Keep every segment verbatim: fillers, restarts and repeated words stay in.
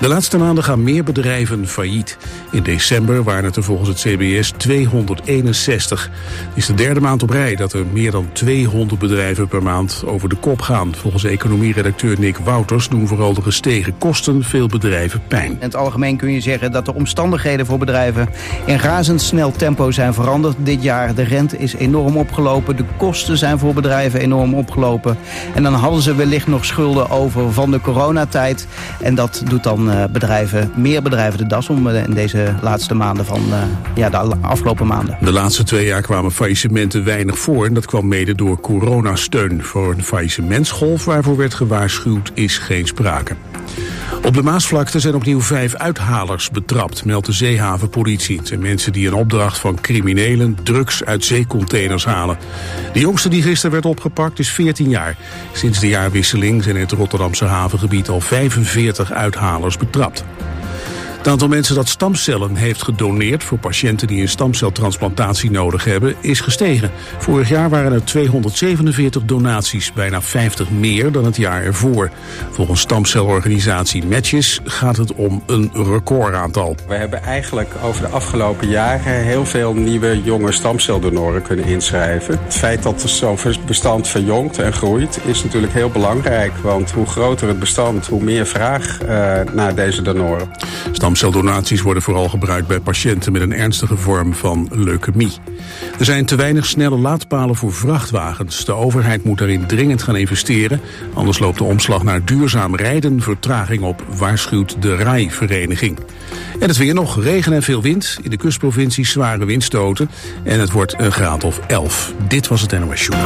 De laatste maanden gaan meer bedrijven failliet. In december waren het er volgens het C B S tweehonderdeenenzestig. Het is de derde maand op rij dat er meer dan tweehonderd bedrijven per maand over de kop gaan. Volgens economieredacteur Nick Wouters doen vooral de gestegen kosten veel bedrijven pijn. In het algemeen kun je zeggen dat de omstandigheden voor bedrijven in razendsnel tempo zijn veranderd dit jaar. De rente is enorm opgelopen, de kosten zijn voor bedrijven enorm opgelopen. En dan hadden ze wellicht nog schulden over van de coronatijd. En dat doet dan uh, bedrijven, meer bedrijven de das om uh, in deze laatste maanden van uh, ja, de afgelopen maanden. De laatste twee jaar kwamen faillissementen weinig voor en dat kwam mede door coronasteun. Voor een faillissementsgolf waarvoor werd gewaarschuwd is geen sprake. Op de Maasvlakte zijn opnieuw vijf uithalers betrapt, meldt de zeehavenpolitie. Het zijn mensen die in opdracht van criminelen drugs uit zeecontainers halen. De jongste die gisteren werd opgepakt is veertien jaar. Sinds de jaarwisseling zijn in het Rotterdamse havengebied al vijfenveertig uithalers betrapt. Het aantal mensen dat stamcellen heeft gedoneerd voor patiënten die een stamceltransplantatie nodig hebben, is gestegen. Vorig jaar waren er tweehonderdzevenenveertig donaties, bijna vijftig meer dan het jaar ervoor. Volgens stamcelorganisatie Matches gaat het om een recordaantal. We hebben eigenlijk over de afgelopen jaren heel veel nieuwe jonge stamceldonoren kunnen inschrijven. Het feit dat zo'n bestand verjongt en groeit is natuurlijk heel belangrijk, want hoe groter het bestand, hoe meer vraag uh, naar deze donoren. Stamceldonaties worden vooral gebruikt bij patiënten met een ernstige vorm van leukemie. Er zijn te weinig snelle laadpalen voor vrachtwagens. De overheid moet daarin dringend gaan investeren. Anders loopt de omslag naar duurzaam rijden vertraging op, waarschuwt de R A I-vereniging. En het weer nog, regen en veel wind. In de kustprovincies zware windstoten. En het wordt een graad of elf. Dit was het N O S Journaal.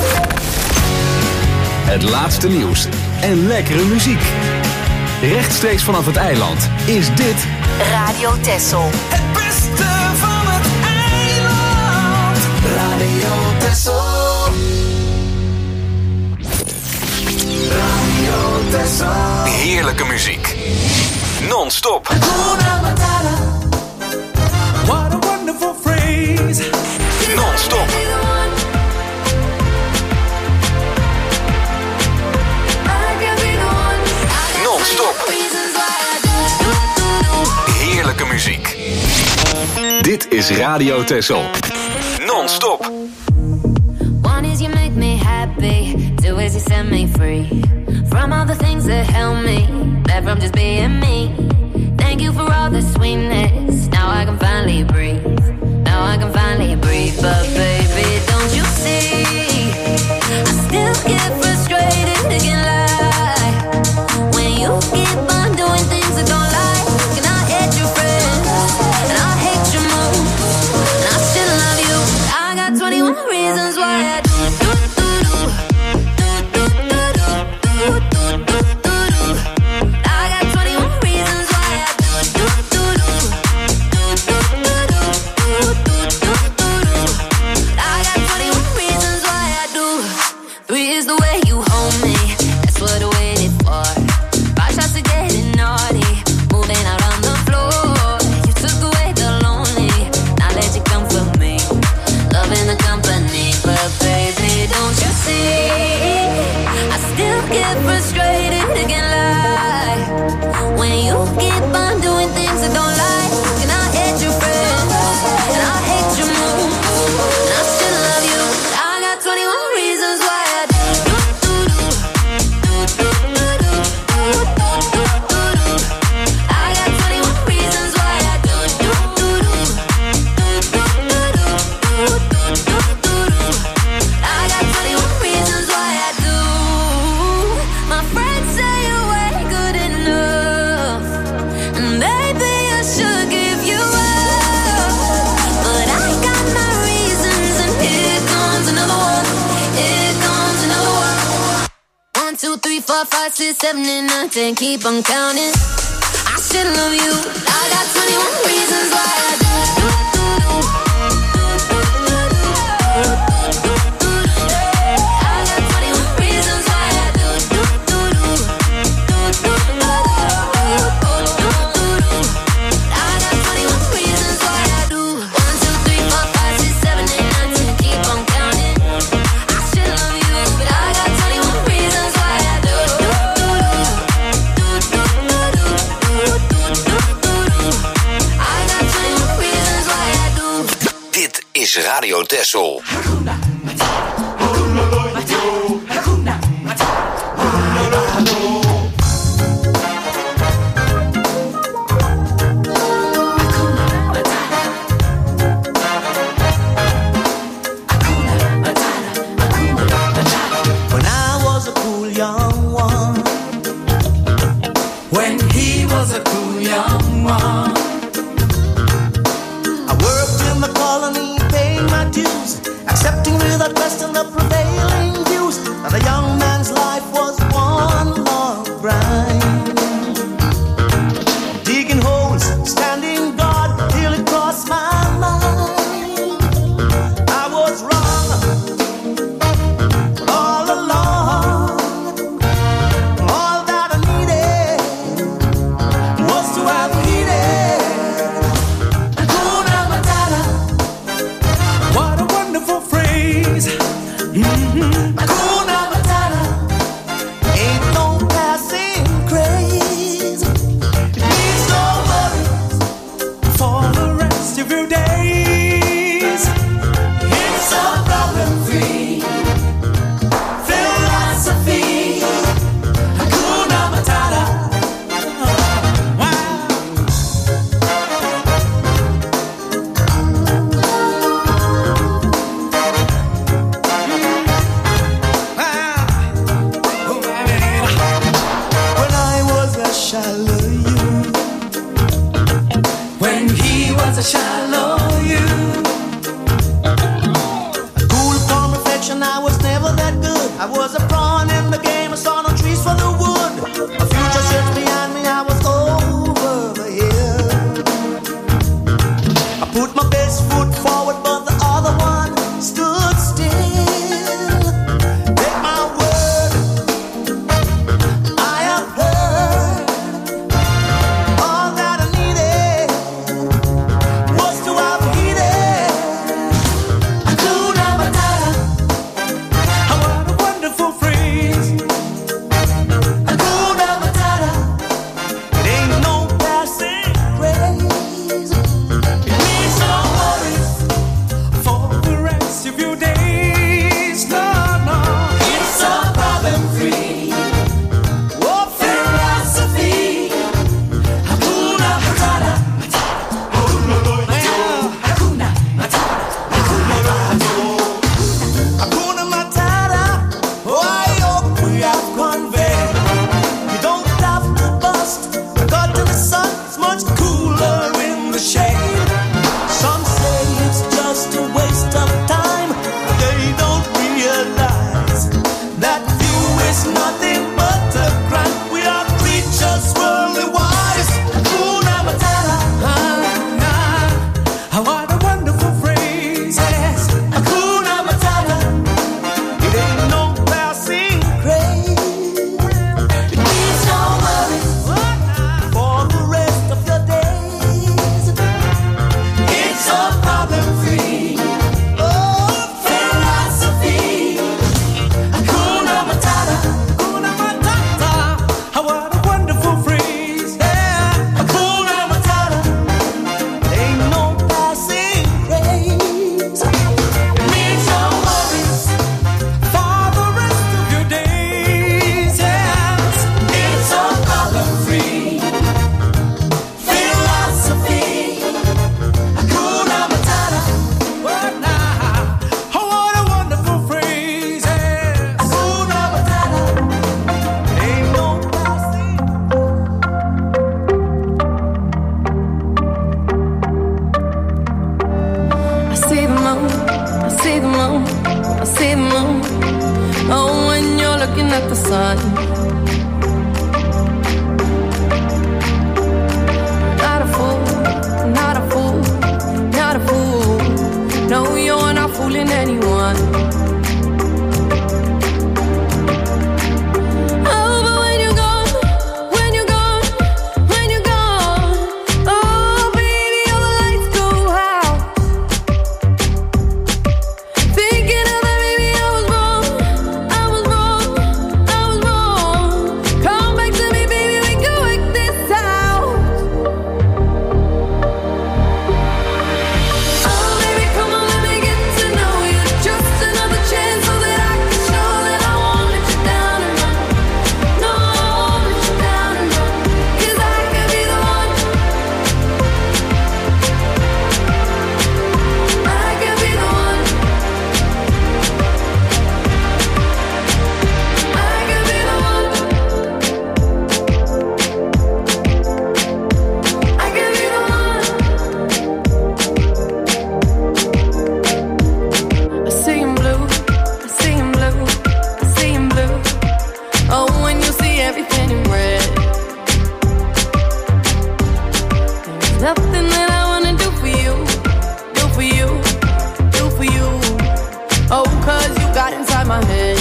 Het laatste nieuws en lekkere muziek. Rechtstreeks vanaf het eiland is dit Radio Texel. Het beste van het eiland. Radio Texel. Radio Texel. heerlijke muziek. Non-stop. What a wonderful phrase. Non-stop. Non-stop. Heerlijke muziek. Dit is Radio Texel. Non-stop. One is you make me happy. Two is you set me free. From all the things that help me. That from just being me. Thank you for all the sweetness. Now I can finally breathe. Now I can finally breathe. But baby, don't you see? I still get frustrated again like when you keep on doing things that don't like. And I hate your friends. And I hate your moves. And I still love you. I got twenty-one reasons why I do do do do do do do do do do do. I got twenty-one reasons why I do do do do do do do do do do. I got twenty-one reasons why I do. Three is the way you hold me. That's what I waited for. Five shots of getting naughty, moving out on the floor. You took away the lonely. Now let you comfort me. Loving the company, but baby, don't you see? I still get frustrated again like when you keep on doing things I don't like. And I hate your friends, and I hate your moves, and I still love you. I got twenty-one reasons why I do do do do do do do do do do do. I got twenty-one reasons why I do do do do do do do do do do. I got twenty-one reasons why I do. My friends say you ain't good enough, and maybe I should give you up, but I got my reasons, and here comes another one. Here comes another one. One, two, three, four, five, six, seven, eight, nine, ten. Keep on counting. I still love you. I got twenty-one reasons why I do do do do do do do do do. I got twenty-one reasons why I do do do do do do do do do. I got twenty-one reasons why I do. One, two, three, four, five, six, seven, eight, nine, ten. Keep on counting. I still love you, but I got twenty-one reasons why I do do do do do do do do. is Radio Texel. Thinking of that, maybe I was wrong. I was wrong. I was wrong. Something that I wanna do for you, do for you, do for you. Oh, cause you got inside my head.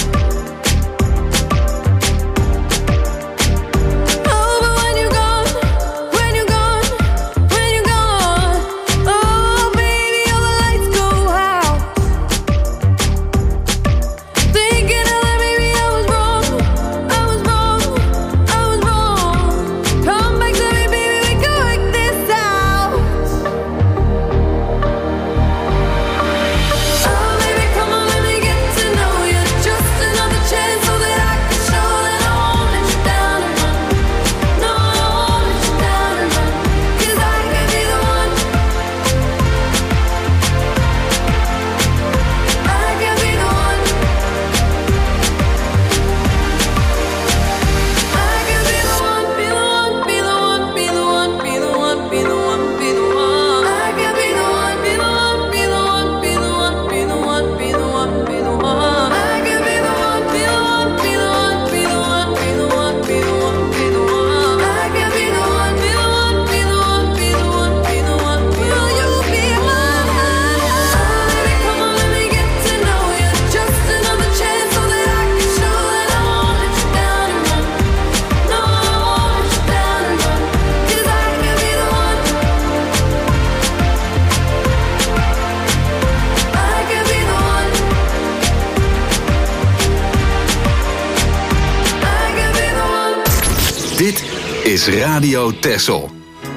Is Radio Texel.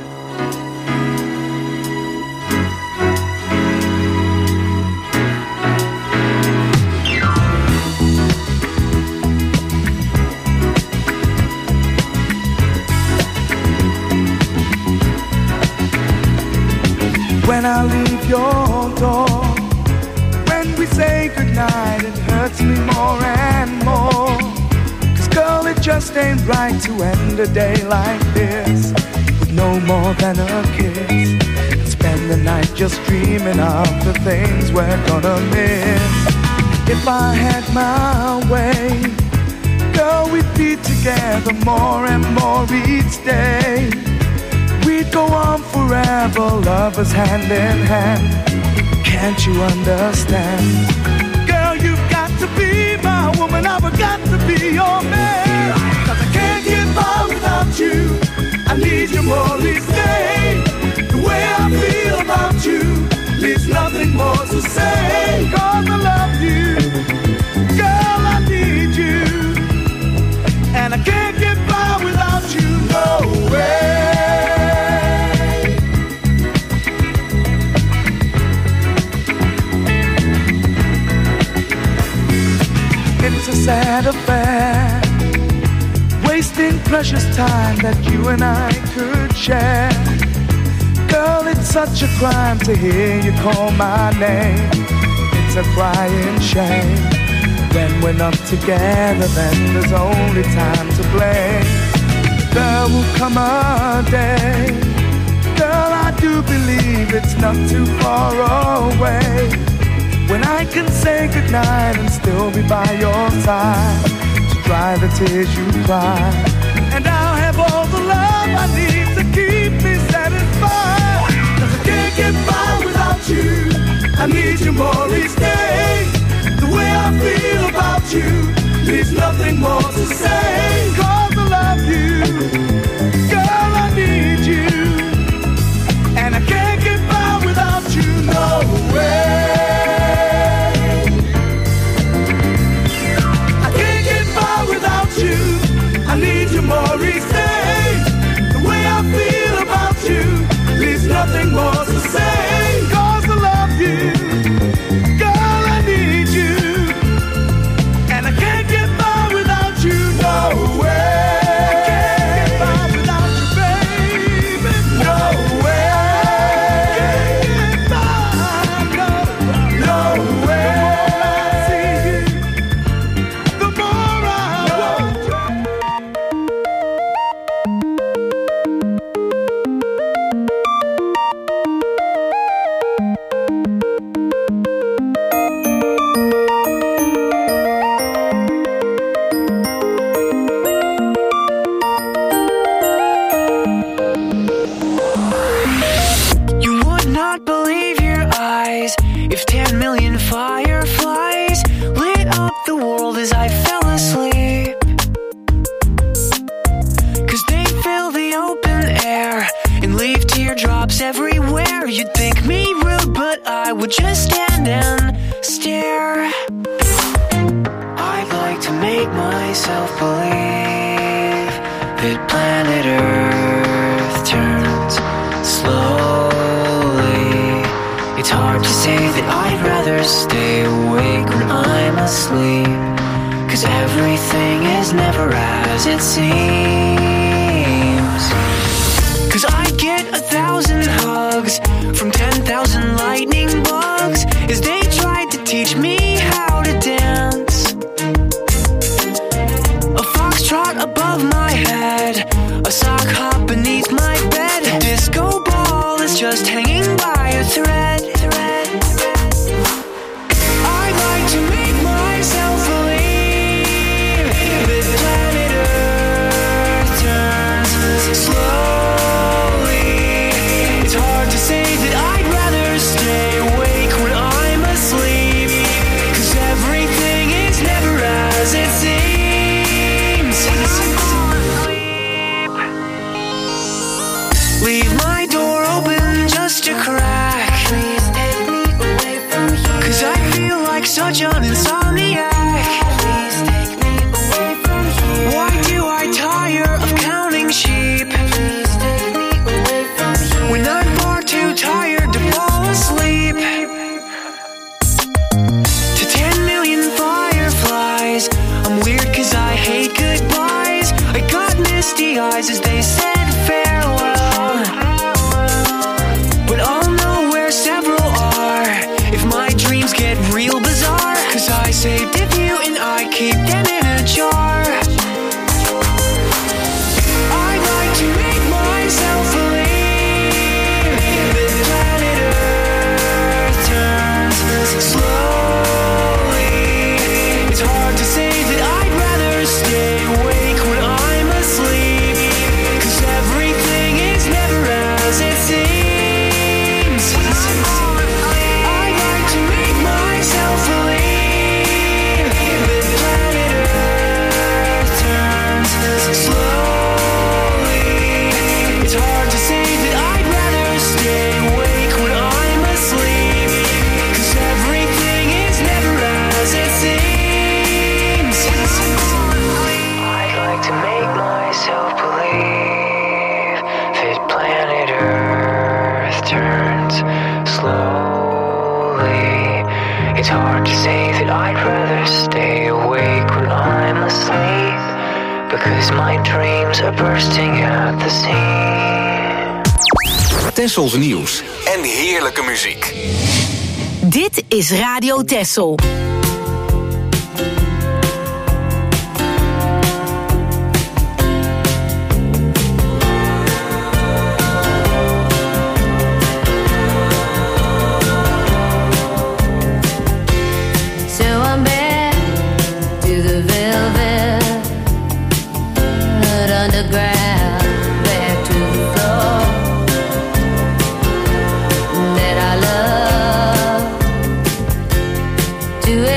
When I leave your door, when we say goodnight, it hurts me more and more. Girl, it just ain't right to end a day like this with no more than a kiss. Spend the night just dreaming of the things we're gonna miss. If I had my way, girl, we'd be together more and more each day. We'd go on forever, lovers hand in hand. Can't you understand? Girl, you've got to be my woman, I've got to be your man. Cause I can't get by without you, I need you more each day. The way I feel about you leaves nothing more to say. Cause I love you, girl, I need you, and I can't get by without you, no way. It's a sad affair, wasting precious time that you and I could share. Girl, it's such a crime to hear you call my name. It's a crying shame. When we're not together, then there's only time to blame. There will come a day, girl, I do believe it's not too far away, when I can say goodnight and still be by your side, to dry the tears you cry. And I'll have all the love I need to keep me satisfied. Cause I can't get by without you, I need you more each day. The way I feel about you leaves nothing more to say. Cause I love you, girl, I need you, and I can't get by without you, no way. I need you more each day. The way I would just stand and stare. I'd like to make myself believe that planet Earth turns slowly. It's hard to say that I'd rather stay awake when I'm asleep, 'cause everything is never as it seems. 'Cause I get a thousand hugs from ten thousand lightning bugs as they tried to teach me how to dance. A foxtrot above my head, a sock hop beneath my bed. A disco ball is just hanging by a thread. I'd like to make myself believe that planet Earth turns slowly. It's hard to say that I'd rather stay awake when I'm asleep, 'cause everything is never as it seems. Leave my door open just a crack, 'cause I feel like such an insomniac. Why do I tire of counting sheep when I'm far too tired to fall asleep? To ten million fireflies, I'm weird 'cause I hate goodbyes. I got misty eyes as they said farewell, but I'll know where several are if my dreams get real bizarre, 'cause I saved a few and I keep them in a jar. I'd like to make myself believe that planet Earth turns slowly. It's hard to say that I'd rather stay awake when I'm asleep, 'cause everything is never as it seems. I'd like to make myself believe that planet Earth turns slowly. It's hard to say that I'd rather stay awake when I'm asleep, 'cause everything is never as it seems. I'd like to make myself believe that planet Earth turns slowly. It's hard to say that I'd rather stay awake when I'm asleep, because my dreams are bursting at the seams. Tessels nieuws en heerlijke muziek. Dit is Radio Tessel. So I'm back to the velvet underground, back to the floor that I love, to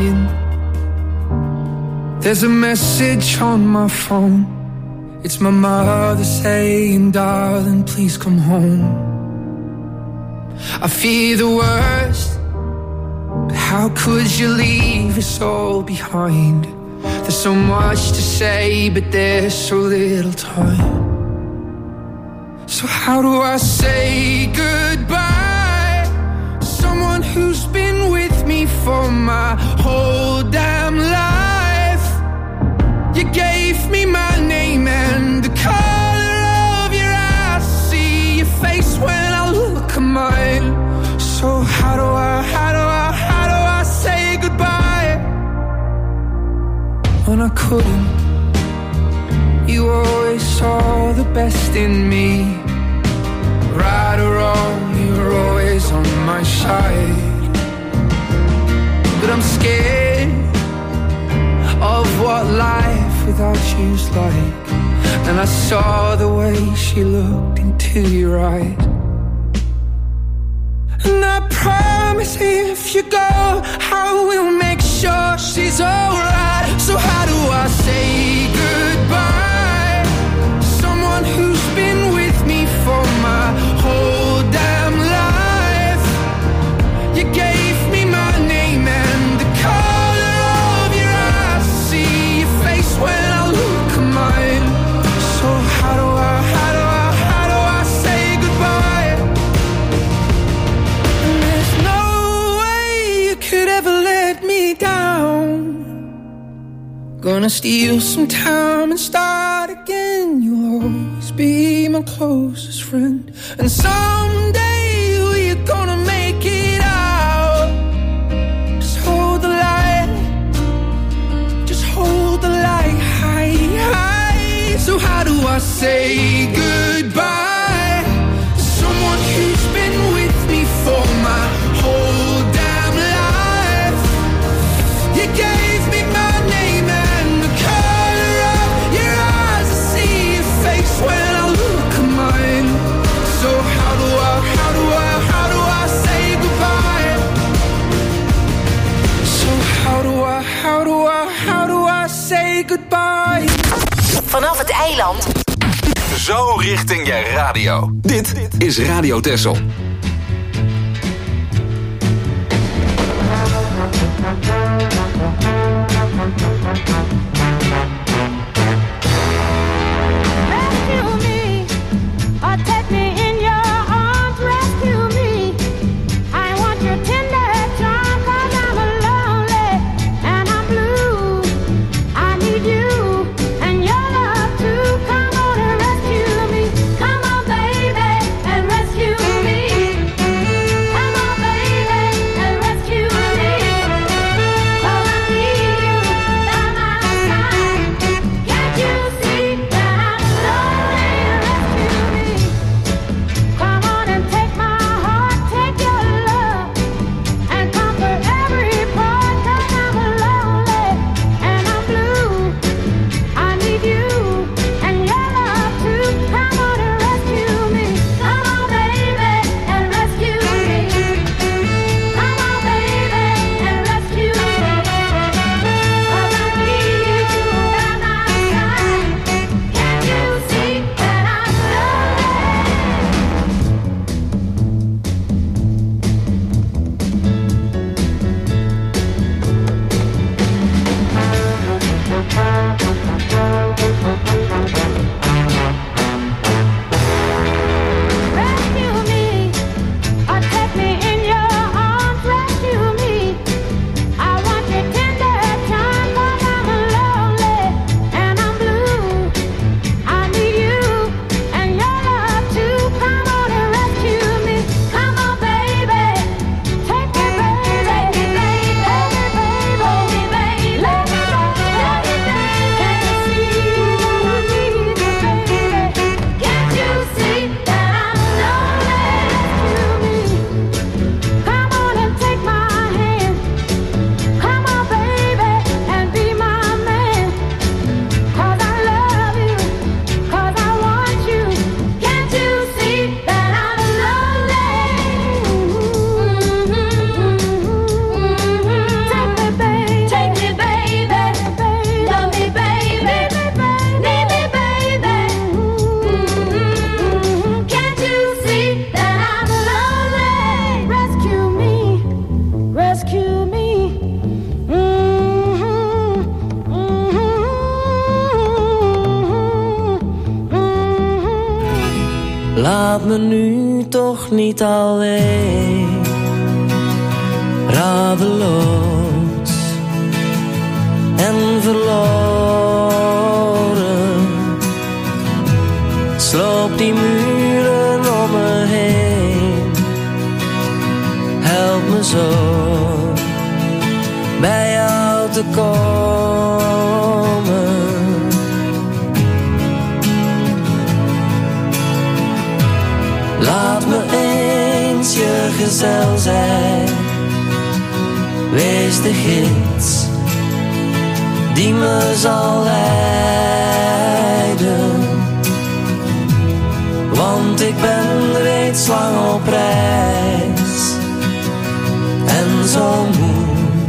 morning. There's a message on my phone. It's my mother saying, darling, please come home. I fear the worst, but how could you leave us all behind? There's so much to say, but there's so little time. So how do I say goodbye to someone who's been with me for my whole damn life? You gave me my name and the color of your eyes. See your face when I look at mine. So how do I, how do I, how do I say goodbye when I couldn't? You always saw the best in me. Right or wrong, you were always on my side. But I'm scared of what life without you's like. And I saw the way she looked into your eyes. And I promise if you go, I will make sure she's alright. So how do I say goodbye to someone who's been with me for my whole damn life? You gave me my name and the color of your eyes. See your face when I look at mine. So how do I, how do I, how do I say goodbye? And there's no way you could ever let me down. Gonna steal some time and start again. You'll always be my closest friend. And someday we're gonna make it out. Just hold the light. Just hold the light high, high. So how do I say goodbye to someone who's been with me for my whole damn life? You gave me my name and the color of your eyes. I see your face when I look at mine. So how do I, how do I, how do I say goodbye? So how do I, how do I, how do I say goodbye? Vanaf het eiland. Zo richting je radio. Dit is Radio Texel. Rescue me, or take me in your arms. Rescue me, I want your tender charm. 'Cause I'm lonely and I'm blue. I need you and your love too. Come on and rescue me. Come on, baby, and rescue me. Laat me nu toch niet alleen, radeloos en verloren. Sloop die muren om me heen, help me zo bij jou te komen. Laat me eens je gezel zijn, wees de gids die me zal leiden. Want ik ben reeds lang op reis en zo moe.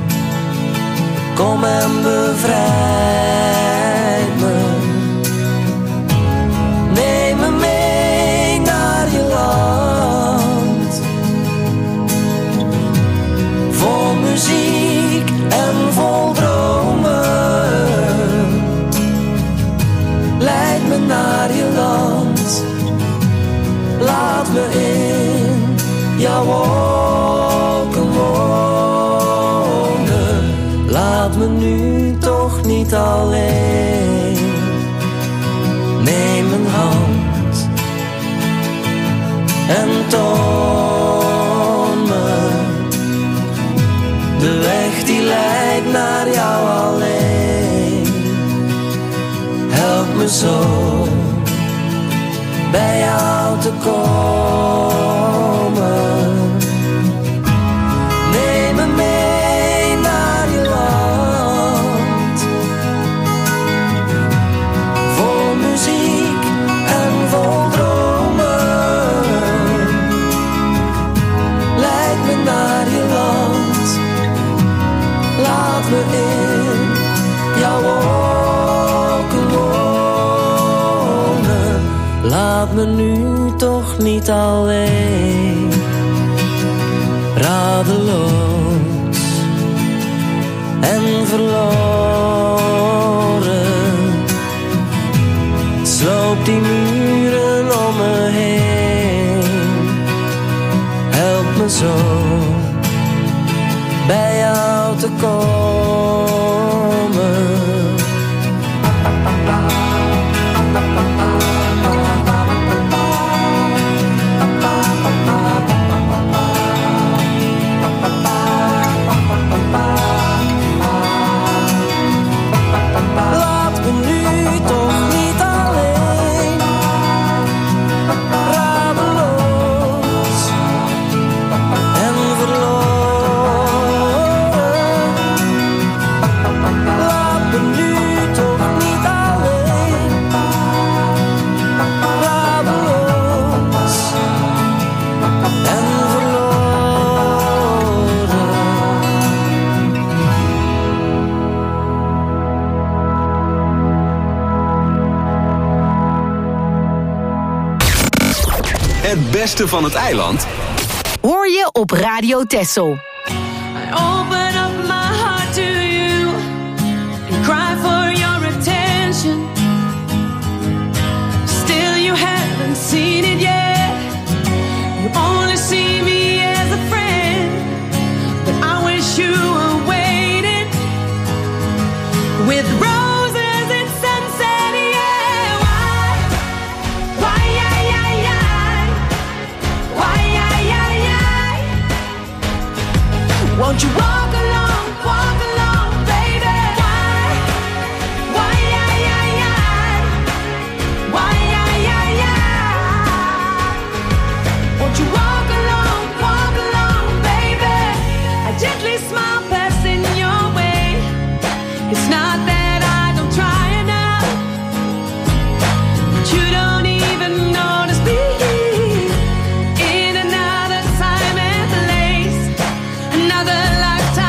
Kom en bevrijd me. Neem me mee naar je land, vol muziek en vol dromen. Leid me naar je land, laat me in jouw wolken wonen. Laat me nu toch niet alleen. Neem mijn hand en toon me de weg die leidt naar jou alleen. Help me zo bij jou te komen. Neem me mee naar je land, vol muziek en vol dromen. Leid me naar je land, laat me in jouw wolken wonen. Laat me nu toch niet alleen, radeloos en verloren. Sloop die muren om me heen, help me zo bij jou te komen. Het beste van het eiland hoor je op Radio Texel. I open up my heart to you and cry for your attention. Still you haven't seen it yet. You only see me as a friend, but I wish you were waiting with roses and sunset. Yeah, why? Why, yeah, yeah, yeah. Why, yeah, yeah, yeah. Won't you walk along, walk along, baby? Why? Why, yeah, yeah, yeah. Why, yeah, yeah, yeah. Won't you walk along, walk along, baby? I gently smile passing your way. It's not that I don't try enough, but you don't even notice me. In another time and place, another lifetime.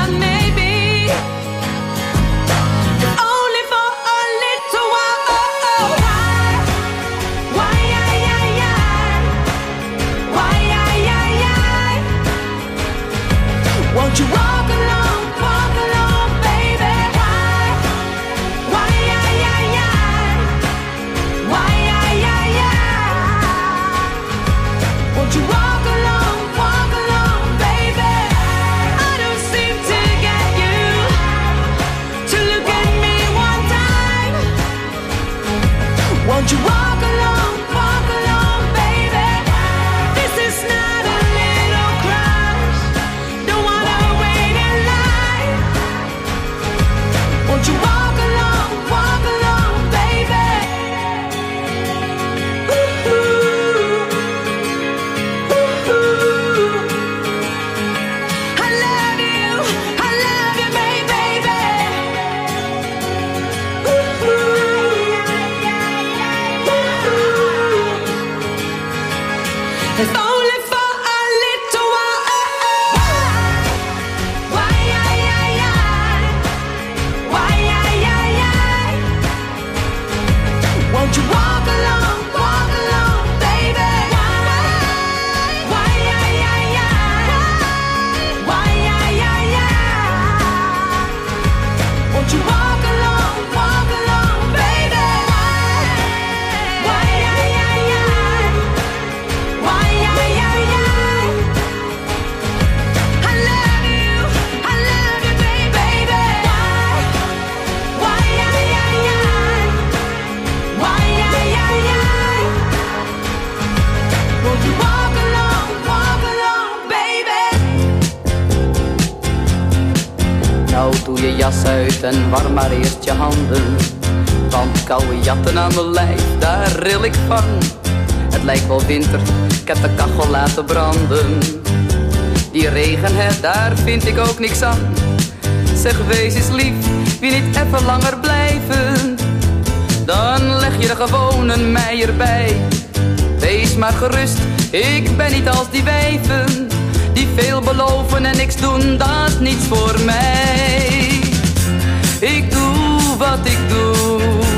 doe je jas uit en warm maar eerst je handen. Want koude jatten aan mijn lijf, daar ril ik van. Het lijkt wel winter, ik heb de kachel laten branden. Die regen, hè, daar vind ik ook niks aan. Zeg, wees eens lief, wil niet even langer blijven? Dan leg je er gewoon een mei erbij. Wees maar gerust, ik ben niet als die wijven die veel beloven en niks doen, dat niets voor mij. Ik doe wat ik doe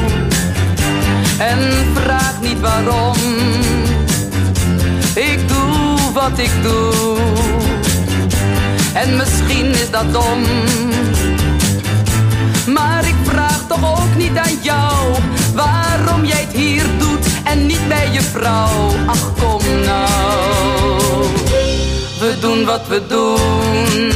en vraag niet waarom. Ik doe wat ik doe en misschien is dat dom. Maar ik vraag toch ook niet aan jou waarom jij het hier doet en niet bij je vrouw. Ach, kom nou, we doen wat we doen.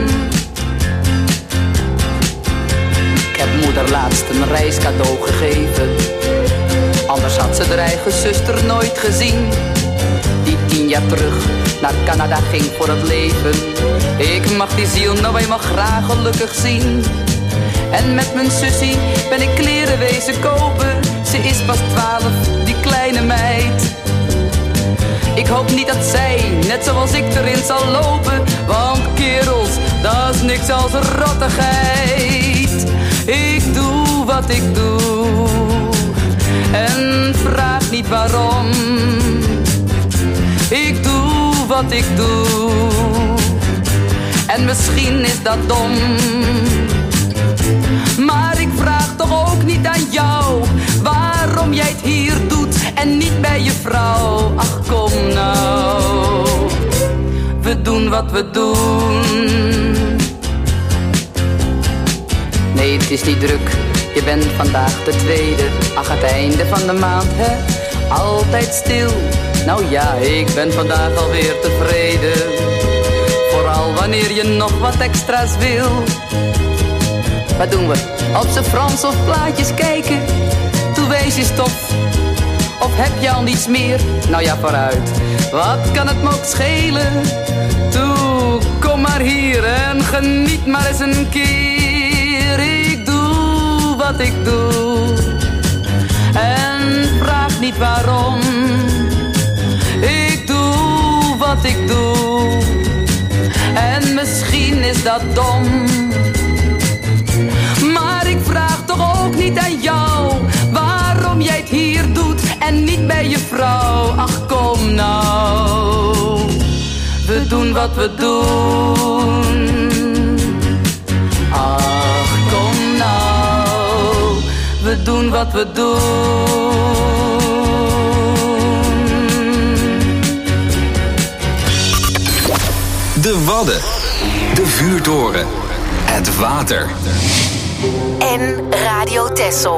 Ik heb moeder laatst een reiscadeau gegeven. Anders had ze haar eigen zuster nooit gezien. Die tien jaar terug naar Canada ging voor het leven. Ik mag die ziel nou eenmaal graag gelukkig zien. En met mijn sussie ben ik kleren wezen kopen. Ze is pas twaalf, die kleine meid. Ik hoop niet dat zij, net zoals ik, erin zal lopen. Want kerels, dat is niks als rottigheid. Ik doe wat ik doe en vraag niet waarom. Ik doe wat ik doe en misschien is dat dom. Maar ik vraag toch ook niet aan jou waarom jij het hier doet en niet bij je vrouw. Ach, kom nou, we doen wat we doen. Nee, het is niet druk, je bent vandaag de tweede. Ach, het einde van de maand, hè, altijd stil. Nou ja, ik ben vandaag alweer tevreden. Vooral wanneer je nog wat extra's wil. Wat doen we? Op z'n Frans of plaatjes kijken? Toe wees je stof. Of heb je al niets meer? Nou ja, vooruit. Wat kan het me ook schelen? Toe, kom maar hier en geniet maar eens een keer. Ik doe wat ik doe en vraag niet waarom. Ik doe wat ik doe en misschien is dat dom. Maar ik vraag toch ook niet aan jou waarom jij het hier doet en niet bij je vrouw. Ach, kom nou, we doen wat we doen. Ach, kom nou, we doen wat we doen. De Wadden, de vuurtoren, het water. En Radio Texel.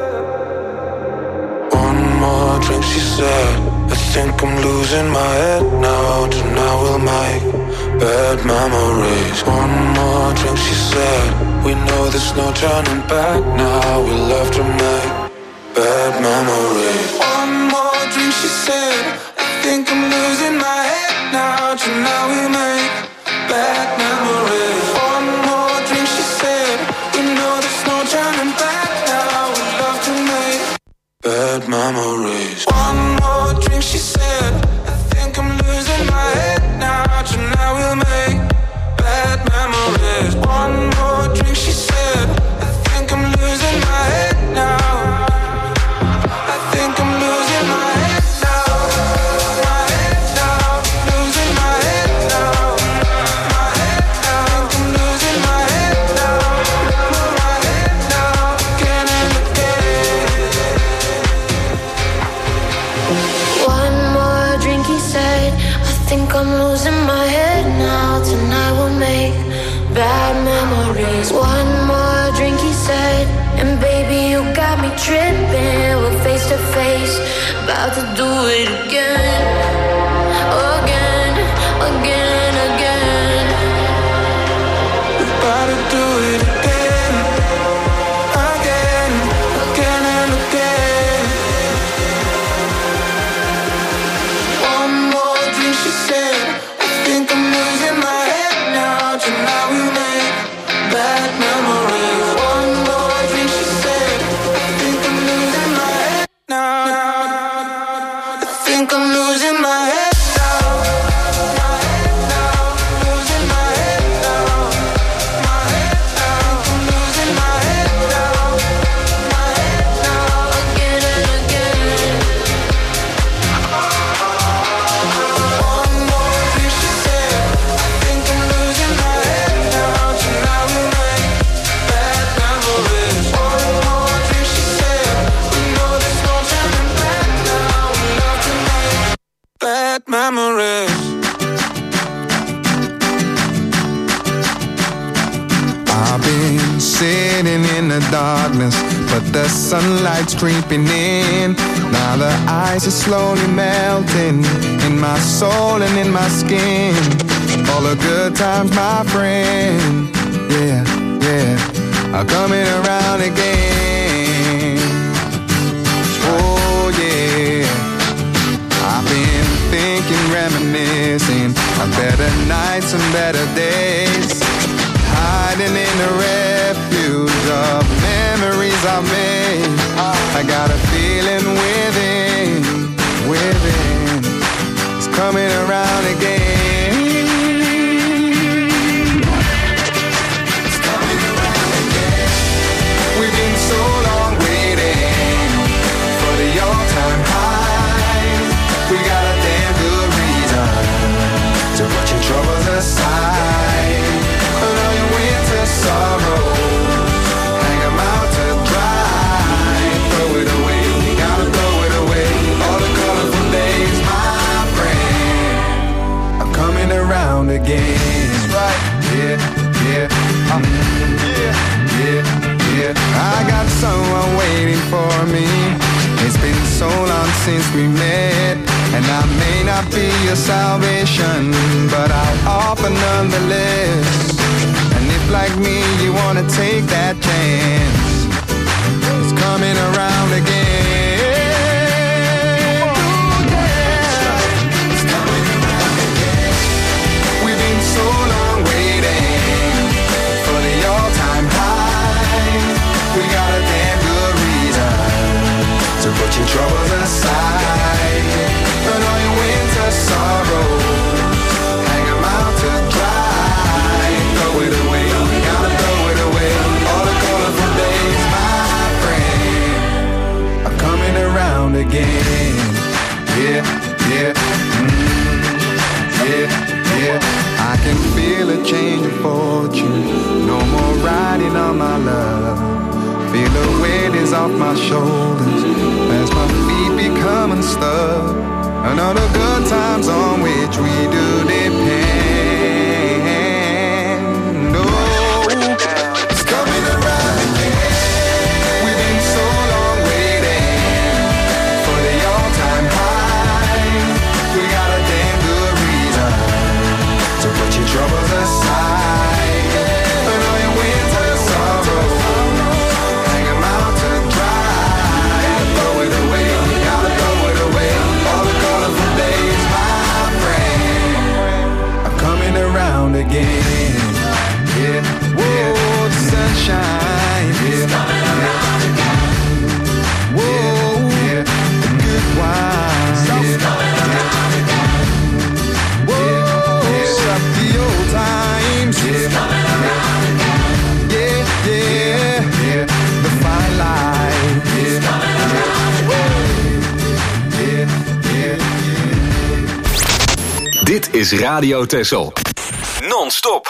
One more drink, she said. I think I'm losing my head now. Tonight we'll make bad memories. One more drink, she said. We know there's no turning back now. We love to make bad memories. One more drink, she said. I think I'm losing my head now. Tonight we'll make bad memories. One more drink, she said. We know there's no turning back now. We love to make bad memories. One more drink, she said. I think I'm losing my head now. Tonight we'll make bad memories. One more drink, she said. I think I'm losing my head now. I think I'm losing my head now. My head now. Losing my head now. My head now. I think I'm losing my head now. My head now. Again and again. One more drink, he said. I think I'm losing my head now. Tonight we'll make bad memories. One more drink, he said. And baby, you got me tripping. We're face to face, about to do it again. Again, again, again. We're about to do it again. Again, again and again. One more drink, she said. I think I'm losing my head now. Tonight we make bad memories. sitting in the darkness, but the sunlight's creeping in. Now the ice is slowly melting in my soul and in my skin. All the good times, my friend, yeah, yeah, are coming around again. Oh yeah, I've been thinking, reminiscing of better nights and better days, hiding in the refuge of memories I made. I got a feeling within, within, it's coming around again. It's coming around again. We've been so long waiting for the all-time high. We got a damn good reason to put your troubles aside. Put all your winter sorrows, hang 'em out to dry. Throw it away, you gotta throw it away. All the colorful days, my friend, are coming around again. That's right, yeah, yeah, um, yeah, yeah, yeah. I got someone waiting for me. It's been so long since we met, and I may not be your salvation, but I'll offer nonetheless. And if like me you wanna take that chance, it's coming around again. Ooh, yeah. It's coming around again. We've been so long waiting for the all-time high. We got a damn good reason to put your troubles aside. Put all your winter sorrows, hang 'em out to dry. Throw it away, you gotta throw it away. All the colorful days, my friend, are coming around again. Yeah, yeah, mm, yeah, yeah. I can feel a change of fortune. No more riding on my love. Feel the weight is off my shoulders as my feet become unstuck. And all the good times on which we do depend. Oh, it's coming around again. We've been so long waiting for the all-time high. We got a damn good reason to put your troubles aside. Put all your winter sorrows, hang 'em out to dry. Throw it away, you gotta throw it away. All the colorful days, my friend, are coming around again. Yeah, yeah, the sunshine, yeah, yeah. Whoa, yeah, the good wine, yeah, yeah. Whoa, yeah, up the old times, yeah, yeah, yeah, yeah, the fine line, yeah, yeah, yeah, yeah. Dit is Radio Texel. Non-stop.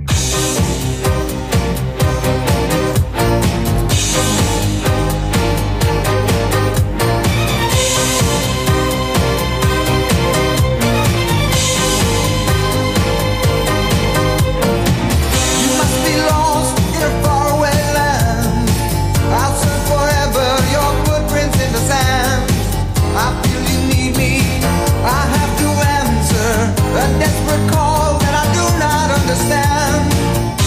You must be lost in a faraway land. I'll search forever your footprints in the sand. I feel you need me. I have to answer a desperate call that I do not understand.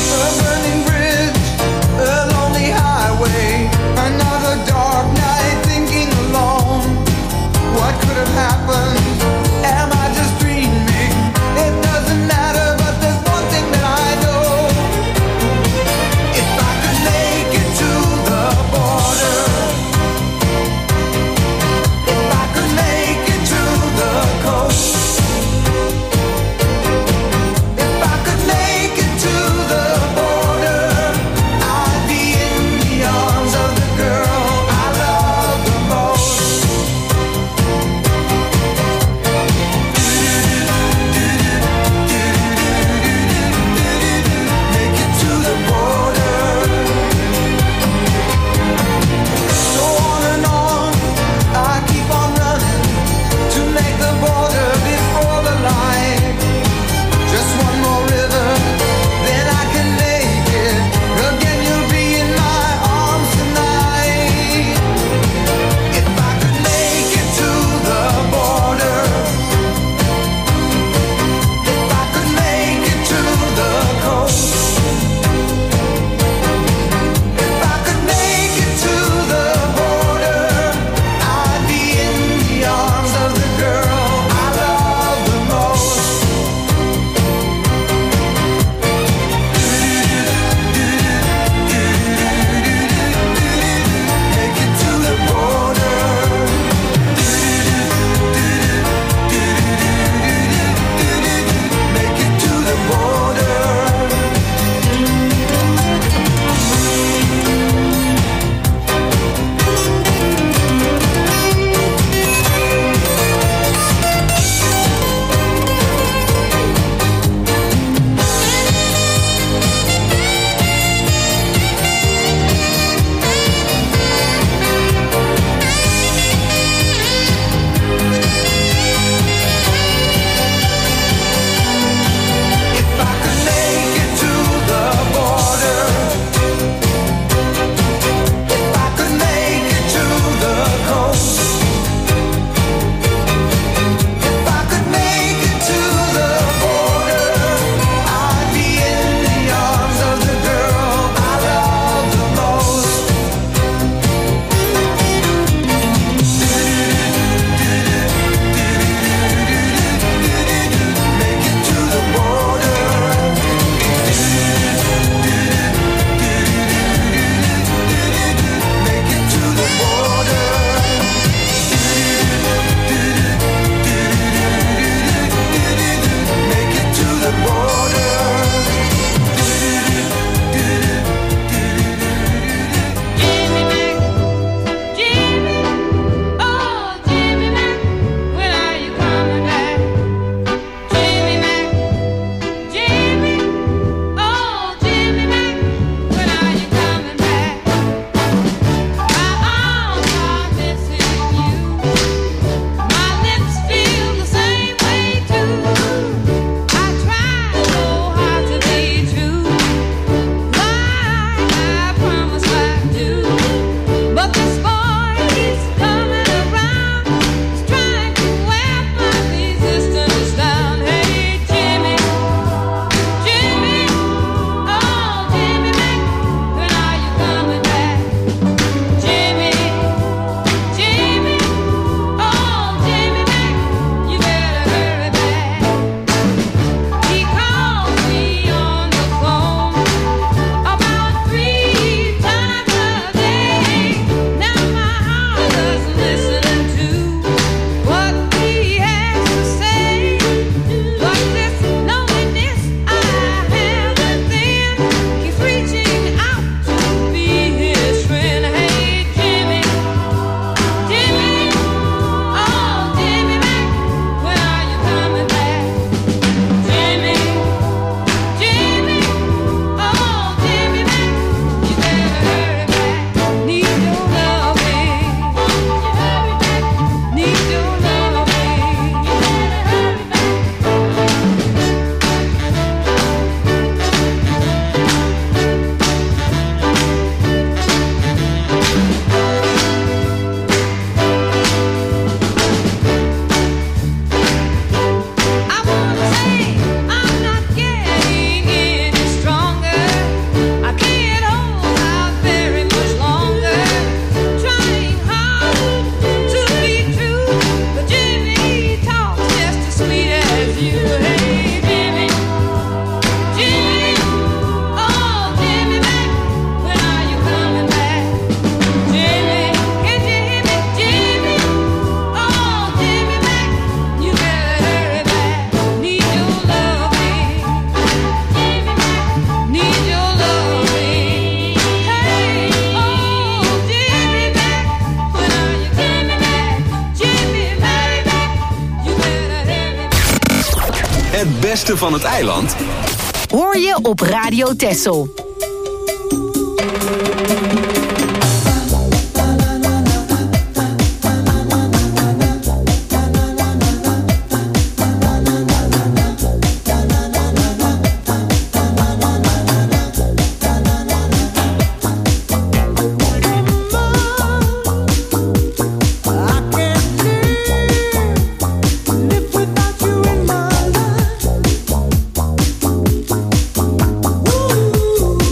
liefde van het eiland? Hoor je op Radio Texel. Woo!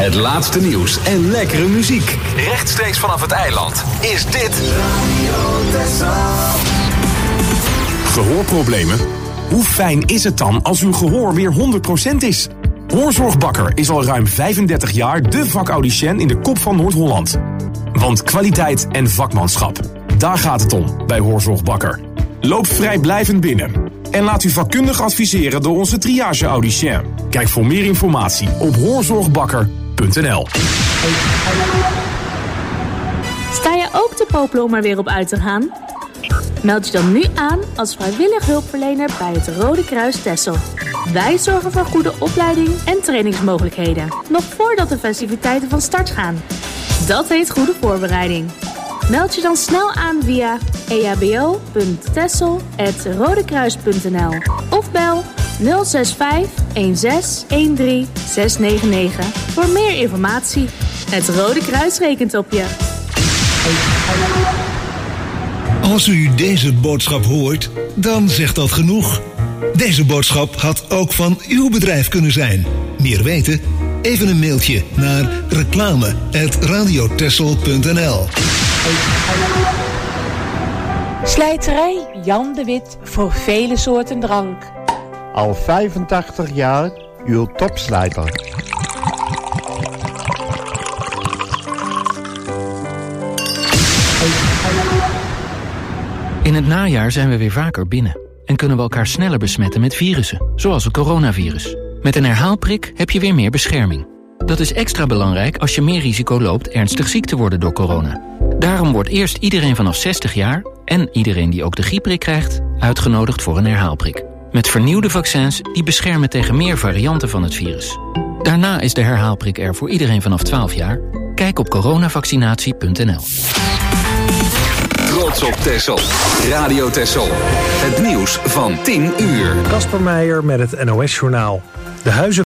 Het laatste nieuws en lekkere muziek. Rechtstreeks vanaf het eiland is dit Gehoorproblemen? Hoe fijn is het dan als uw gehoor weer honderd procent is? Hoorzorgbakker is al ruim vijfendertig jaar de vakaudiënt in de kop van Noord-Holland. Want kwaliteit en vakmanschap, daar gaat het om bij Hoorzorgbakker. Loop vrijblijvend binnen en laat u vakkundig adviseren door onze triage-audicien. Kijk voor meer informatie op hoorzorgbakker punt n l. Sta je ook te popelen om er weer op uit te gaan? Meld je dan nu aan als vrijwillig hulpverlener bij het Rode Kruis Texel. Wij zorgen voor goede opleiding en trainingsmogelijkheden, nog voordat de festiviteiten van start gaan. Dat heet goede voorbereiding. Meld je dan snel aan via e h b o punt texel apenstaartje rodekruis punt n l of bel nul zes vijf een zes een drie zes negen negen voor meer informatie. Het Rode Kruis rekent op je. Als u deze boodschap hoort, dan zegt dat genoeg. Deze boodschap had ook van uw bedrijf kunnen zijn. Meer weten? Even een mailtje naar reclame apenstaartje radiotexel punt n l. Slijterij Jan de Wit voor vele soorten drank. Al vijfentachtig jaar uw topslijter. In het najaar zijn we weer vaker binnen en kunnen we elkaar sneller besmetten met virussen, zoals het coronavirus. Met een herhaalprik heb je weer meer bescherming. Dat is extra belangrijk als je meer risico loopt ernstig ziek te worden door corona. Daarom wordt eerst iedereen vanaf zestig jaar en iedereen die ook de griepprik krijgt uitgenodigd voor een herhaalprik. Met vernieuwde vaccins die beschermen tegen meer varianten van het virus. Daarna is de herhaalprik er voor iedereen vanaf twaalf jaar. Kijk op coronavaccinatie punt n l. Trots op Texel. Radio Texel. Het nieuws van tien uur. Kasper Meijer met het N O S-journaal. De huizen